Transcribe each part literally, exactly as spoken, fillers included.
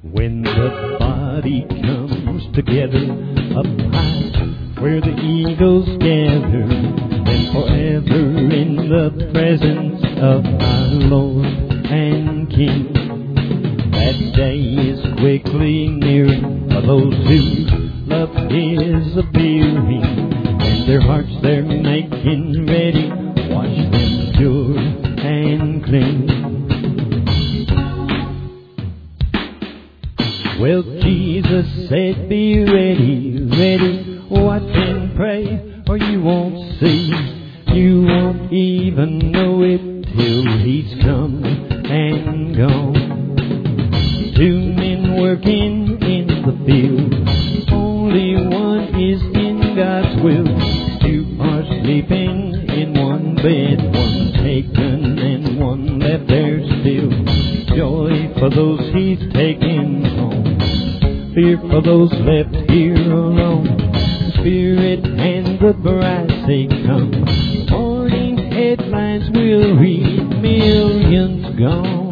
When the body comes together up high where the eagles gather, then forever in the presence of our Lord and King. That day is quickly nearing for those who love His appearing, and their hearts they're making ready, wash them pure and clean. Well, Jesus said, be ready, ready, watch and pray, or you won't see, you won't even know it till He's come and gone. Two men working in the field, only one is in God's will. Two are sleeping in one bed, one taken and one left there still. Joy for those He's taken home, fear for those left here alone. The Spirit and the bride say come. Morning headlines will read millions gone.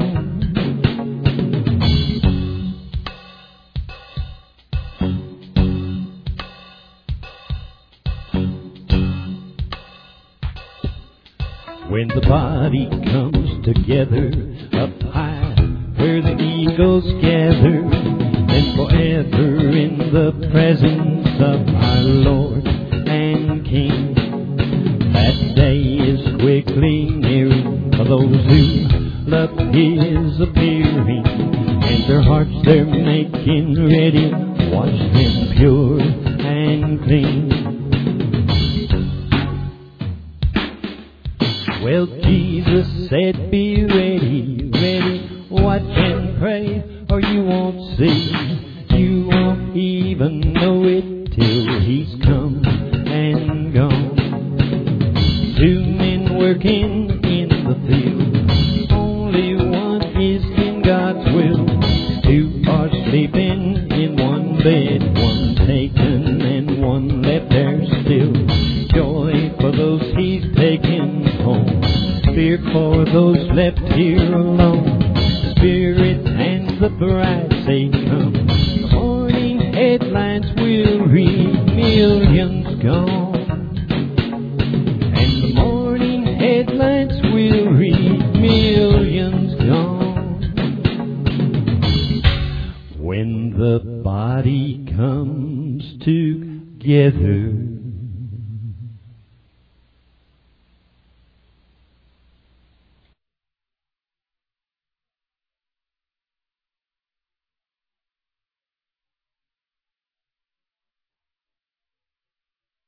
When the body comes together up high where the eagles gather, and forever in the presence of our Lord and King. That day is quickly nearing for those who love His appearing, and their hearts they're making ready, wash them pure and clean. Well, Jesus said, be ready, ready, watch and pray, or you won't see, you won't even know it till He's come and gone. Two men working in the field, only one is in God's will. Two are sleeping in one bed, one taken and one left there still. Joy for those He's taken home, fear for those left here alone. Spirit and the bride say come. The morning headlines will read millions gone. And the morning headlines will read millions gone. When the body comes together